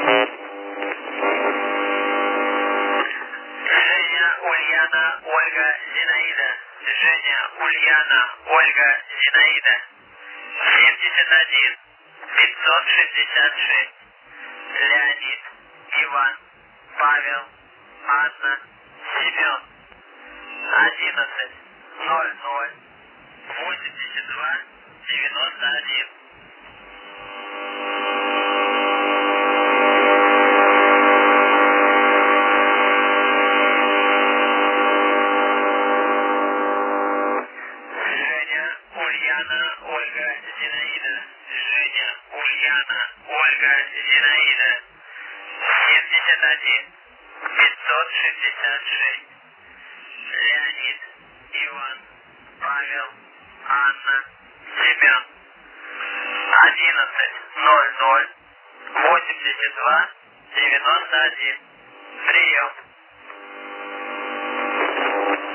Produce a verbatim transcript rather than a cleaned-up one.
Женя, Ульяна, Ольга, Зинаида. Женя, Ульяна, Ольга, Зинаида. семьдесят один, пятьсот шестьдесят шесть. Леонид, Иван, Павел, Анна, Семен. одиннадцать, ноль ноль, восемьдесят два, девяносто один. Женя, Ульяна, Ольга, Зинаида. Женя, Ульяна, Ольга, Зинаида. семьдесят один, пятьсот шестьдесят шесть. Леонид, Иван, Павел, Анна, Семен. одиннадцать, ноль ноль, восемьдесят два, девяносто один. Прием.